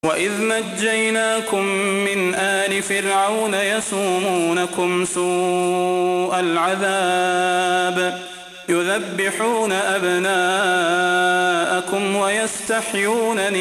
وإذ نجيناكم من آل فرعون يسومونكم سوء العذاب يذبحون أبناءكم ويستحيون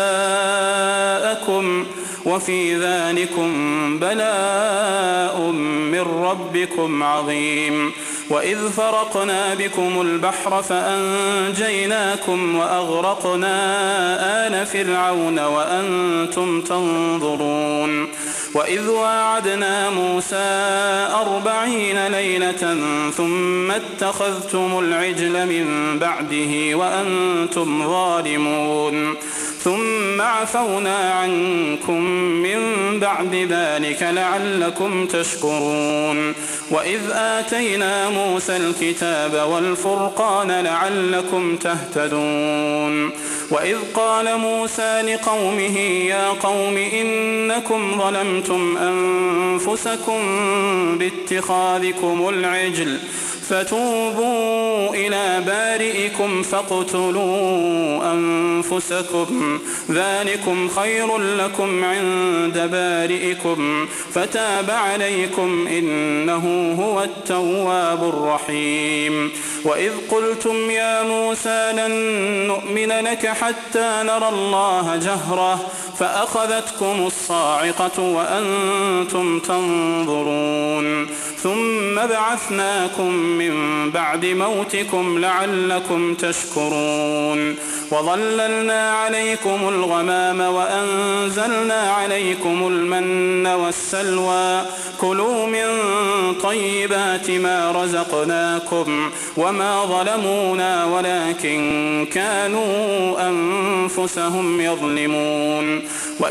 نساءكم وفي ذلكم بلاء من ربكم عظيم. وإذ فرقنا بكم البحر فأنجيناكم وأغرقنا آل فرعون وأنتم تنظرون. وإذ واعدنا موسى 40 ليلة ثم اتخذتم العجل من بعده وأنتم ظالمون ثم عفونا عنكم من بعد ذلك لعلكم تشكرون. وإذ آتينا موسى الكتاب والفرقان لعلكم تهتدون. وإذ قال موسى لقومه يا قوم إنكم ظلمتم أنفسكم باتخاذكم العجل فتوبوا إلى بارئكم فاقتلوا أنفسكم ذلكم خير لكم عند بارئكم فتاب عليكم إنه هو التواب الرحيم. وإذ قلتم يا موسى لن نؤمن لك حتى نرى الله جهرة فأخذتكم الصاعقة وأنتم تنظرون ثم بعثناكم من بعد موتكم لعلكم تشكرون. وظللنا عليكم الغمام وأنزلنا عليكم المن والسلوى كلوا من طيبات ما رزقناكم وما ظلمونا ولكن كانوا أنفسهم يظلمون.